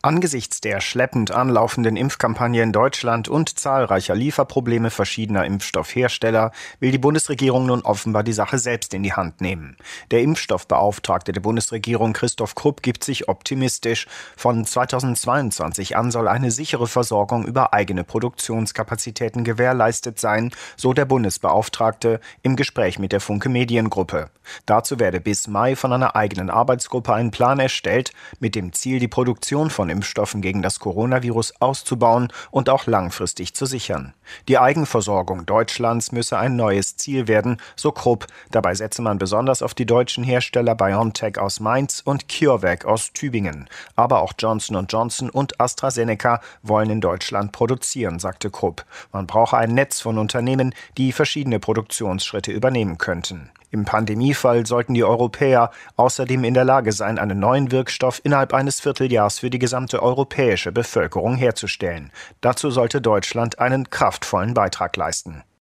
Angesichts der schleppend anlaufenden Impfkampagne in Deutschland und zahlreicher Lieferprobleme verschiedener Impfstoffhersteller will die Bundesregierung nun offenbar die Sache selbst in die Hand nehmen. Der Impfstoffbeauftragte der Bundesregierung Christoph Krupp gibt sich optimistisch. Von 2022 an soll eine sichere Versorgung über eigene Produktionskapazitäten gewährleistet sein, so der Bundesbeauftragte im Gespräch mit der Funke Mediengruppe. Dazu werde bis Mai von einer eigenen Arbeitsgruppe ein Plan erstellt, mit dem Ziel, die Produktion von Impfstoffen gegen das Coronavirus auszubauen und auch langfristig zu sichern. Die Eigenversorgung Deutschlands müsse ein neues Ziel werden, so Krupp. Dabei setze man besonders auf die deutschen Hersteller BioNTech aus Mainz und CureVac aus Tübingen. Aber auch Johnson & Johnson und AstraZeneca wollen in Deutschland produzieren, sagte Krupp. Man brauche ein Netz von Unternehmen, die verschiedene Produktionsschritte übernehmen könnten. Im Pandemiefall sollten die Europäer außerdem in der Lage sein, einen neuen Wirkstoff innerhalb eines Vierteljahres für die gesamte europäische Bevölkerung herzustellen. Dazu sollte Deutschland einen kraftvollen Beitrag leisten.